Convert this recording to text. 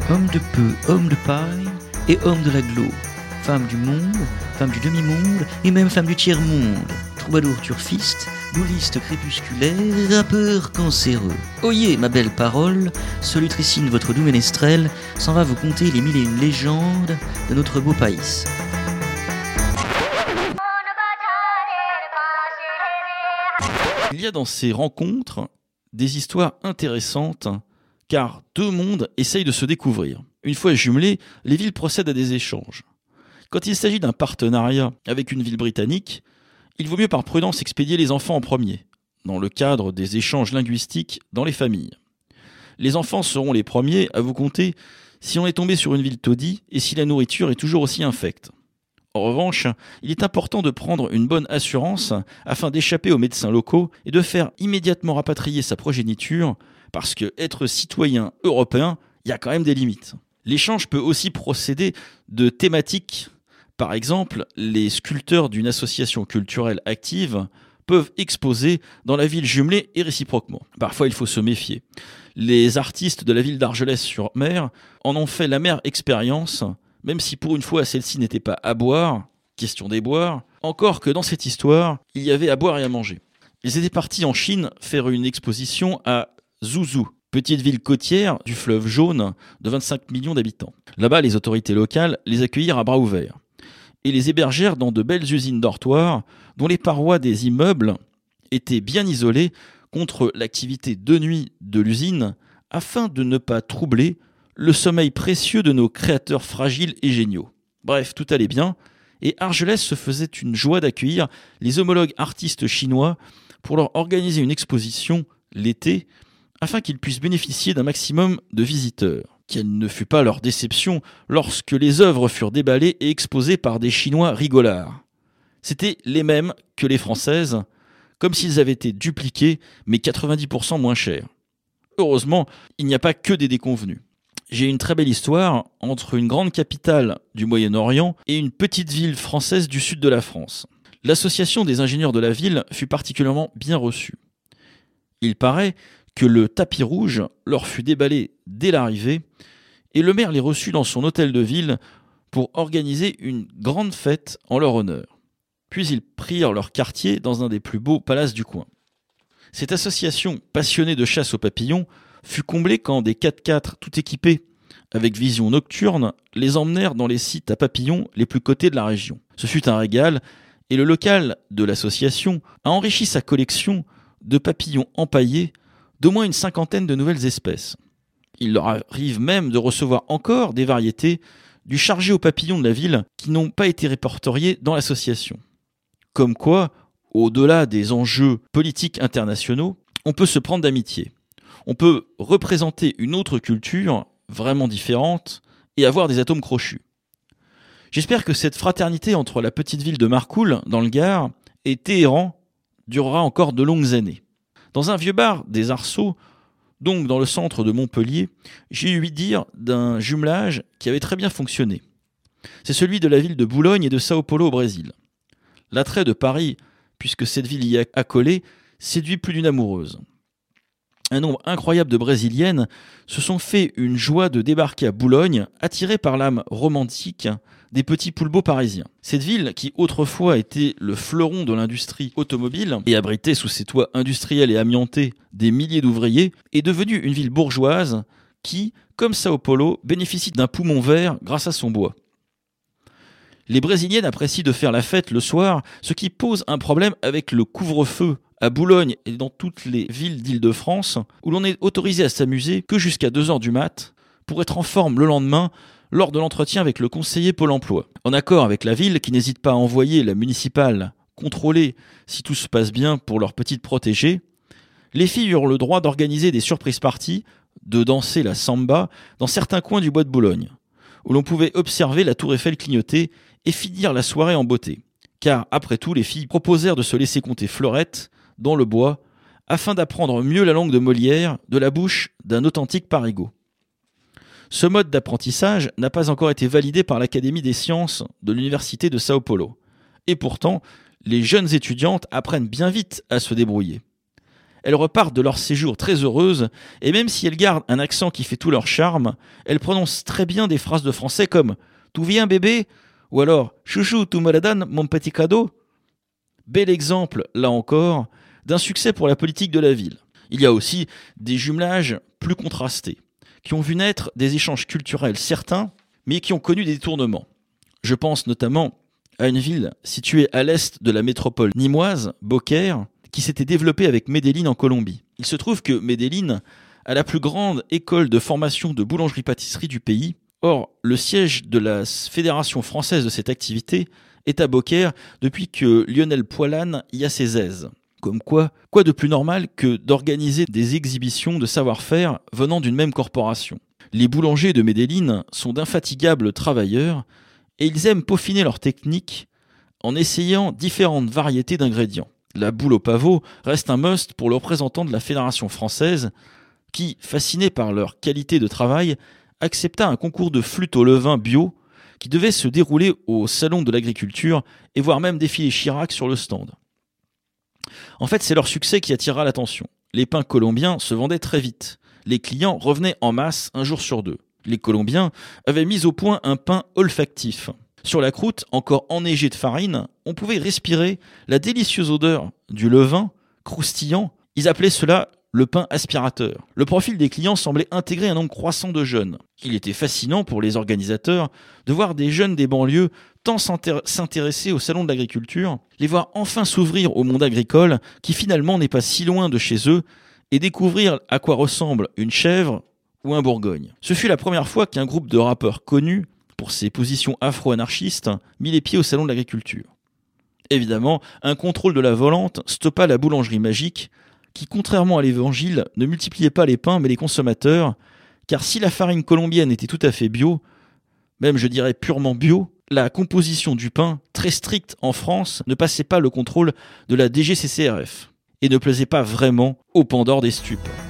Homme de peu, homme de paille et homme de l'agglo. Femme du monde, femme du demi-monde et même femme du tiers-monde. Troubadour turfiste, bouliste crépusculaire, rappeur cancéreux. Oyez, ma belle parole, solutricine votre doux ménestrel s'en va vous conter les 1001 légendes de notre beau pays. Il y a dans ces rencontres des histoires intéressantes car deux mondes essayent de se découvrir. Une fois jumelées, les villes procèdent à des échanges. Quand il s'agit d'un partenariat avec une ville britannique, il vaut mieux par prudence expédier les enfants en premier, dans le cadre des échanges linguistiques dans les familles. Les enfants seront les premiers à vous conter si on est tombé sur une ville taudie et si la nourriture est toujours aussi infecte. En revanche, il est important de prendre une bonne assurance afin d'échapper aux médecins locaux et de faire immédiatement rapatrier sa progéniture parce que être citoyen européen, il y a quand même des limites. L'échange peut aussi procéder de thématiques. Par exemple, les sculpteurs d'une association culturelle active peuvent exposer dans la ville jumelée et réciproquement. Parfois, il faut se méfier. Les artistes de la ville d'Argelès-sur-Mer en ont fait l'amère expérience, même si pour une fois celle-ci n'était pas à boire, question des boires, encore que dans cette histoire, il y avait à boire et à manger. Ils étaient partis en Chine faire une exposition à Zhuzhou, petite ville côtière du fleuve Jaune de 25 millions d'habitants. Là-bas, les autorités locales les accueillirent à bras ouverts et les hébergèrent dans de belles usines dortoirs dont les parois des immeubles étaient bien isolées contre l'activité de nuit de l'usine afin de ne pas troubler le sommeil précieux de nos créateurs fragiles et géniaux. Bref, tout allait bien et Argelès se faisait une joie d'accueillir les homologues artistes chinois pour leur organiser une exposition l'été afin qu'ils puissent bénéficier d'un maximum de visiteurs. Quelle ne fut pas leur déception lorsque les œuvres furent déballées et exposées par des Chinois rigolards. C'étaient les mêmes que les françaises, comme s'ils avaient été dupliqués, mais 90% moins chers. Heureusement, il n'y a pas que des déconvenus. J'ai une très belle histoire entre une grande capitale du Moyen-Orient et une petite ville française du sud de la France. L'association des ingénieurs de la ville fut particulièrement bien reçue. Il paraît que le tapis rouge leur fut déballé dès l'arrivée et le maire les reçut dans son hôtel de ville pour organiser une grande fête en leur honneur. Puis ils prirent leur quartier dans un des plus beaux palaces du coin. Cette association passionnée de chasse aux papillons fut comblée quand des 4x4 tout équipés avec vision nocturne les emmenèrent dans les sites à papillons les plus cotés de la région. Ce fut un régal et le local de l'association a enrichi sa collection de papillons empaillés d'au moins une 50aine de nouvelles espèces. Il leur arrive même de recevoir encore des variétés du chargé aux papillons de la ville qui n'ont pas été répertoriées dans l'association. Comme quoi, au-delà des enjeux politiques internationaux, on peut se prendre d'amitié. On peut représenter une autre culture vraiment différente et avoir des atomes crochus. J'espère que cette fraternité entre la petite ville de Marcoule, dans le Gard, et Téhéran durera encore de longues années. Dans un vieux bar des Arceaux, donc dans le centre de Montpellier, j'ai eu ouï dire d'un jumelage qui avait très bien fonctionné. C'est celui de la ville de Boulogne et de Sao Paulo au Brésil. L'attrait de Paris, puisque cette ville y est accolée, séduit plus d'une amoureuse. Un nombre incroyable de Brésiliennes se sont fait une joie de débarquer à Boulogne, attirées par l'âme romantique des petits poulbeaux parisiens. Cette ville, qui autrefois était le fleuron de l'industrie automobile et abritait sous ses toits industriels et amiantés des milliers d'ouvriers, est devenue une ville bourgeoise qui, comme Sao Paulo, bénéficie d'un poumon vert grâce à son bois. Les Brésiliennes apprécient de faire la fête le soir, ce qui pose un problème avec le couvre-feu à Boulogne et dans toutes les villes d'Île-de-France, où l'on est autorisé à s'amuser que jusqu'à 2h du mat, pour être en forme le lendemain lors de l'entretien avec le conseiller Pôle emploi. En accord avec la ville, qui n'hésite pas à envoyer la municipale contrôler si tout se passe bien pour leur petite protégée, les filles eurent le droit d'organiser des surprises parties, de danser la samba dans certains coins du bois de Boulogne, où l'on pouvait observer la tour Eiffel clignoter et finir la soirée en beauté. Car, après tout, les filles proposèrent de se laisser compter fleurettes dans le bois, afin d'apprendre mieux la langue de Molière de la bouche d'un authentique parigot. Ce mode d'apprentissage n'a pas encore été validé par l'Académie des sciences de l'Université de Sao Paulo. Et pourtant, les jeunes étudiantes apprennent bien vite à se débrouiller. elles repartent de leur séjour très heureuses, et même si elles gardent un accent qui fait tout leur charme, elles prononcent très bien des phrases de français comme « Tout vient bébé ?» ou alors « Chouchou, tu me la donnes, mon petit cadeau ?» Bel exemple, là encore, d'un succès pour la politique de la ville. Il y a aussi des jumelages plus contrastés, qui ont vu naître des échanges culturels certains, mais qui ont connu des détournements. Je pense notamment à une ville située à l'est de la métropole nîmoise, Beaucaire, qui s'était développée avec Medellín en Colombie. Il se trouve que Medellín a la plus grande école de formation de boulangerie-pâtisserie du pays. Or, le siège de la Fédération française de cette activité est à Beaucaire depuis que Lionel Poilane y a ses aises. Comme quoi de plus normal que d'organiser des exhibitions de savoir-faire venant d'une même corporation. Les boulangers de Medellín sont d'infatigables travailleurs et ils aiment peaufiner leur technique en essayant différentes variétés d'ingrédients. La boule au pavot reste un must pour le représentant de la Fédération française qui, fasciné par leur qualité de travail, accepta un concours de flûte au levain bio qui devait se dérouler au Salon de l'Agriculture et voir même défiler Chirac sur le stand. En fait, c'est leur succès qui attira l'attention. Les pains colombiens se vendaient très vite. Les clients revenaient en masse un jour sur deux. Les Colombiens avaient mis au point un pain olfactif. Sur la croûte, encore enneigée de farine, on pouvait respirer la délicieuse odeur du levain croustillant. Ils appelaient cela le pain aspirateur. Le profil des clients semblait intégrer un nombre croissant de jeunes. Il était fascinant pour les organisateurs de voir des jeunes des banlieues tant s'intéresser au salon de l'agriculture, les voir enfin s'ouvrir au monde agricole qui finalement n'est pas si loin de chez eux et découvrir à quoi ressemble une chèvre ou un Bourgogne. Ce fut la première fois qu'un groupe de rappeurs connus pour ses positions afro-anarchistes mit les pieds au salon de l'agriculture. Évidemment, un contrôle de la volante stoppa la boulangerie magique qui, contrairement à l'évangile, ne multipliait pas les pains mais les consommateurs, car si la farine colombienne était tout à fait bio, même je dirais purement bio, la composition du pain, très stricte en France, ne passait pas le contrôle de la DGCCRF et ne plaisait pas vraiment au Pandore des stupes.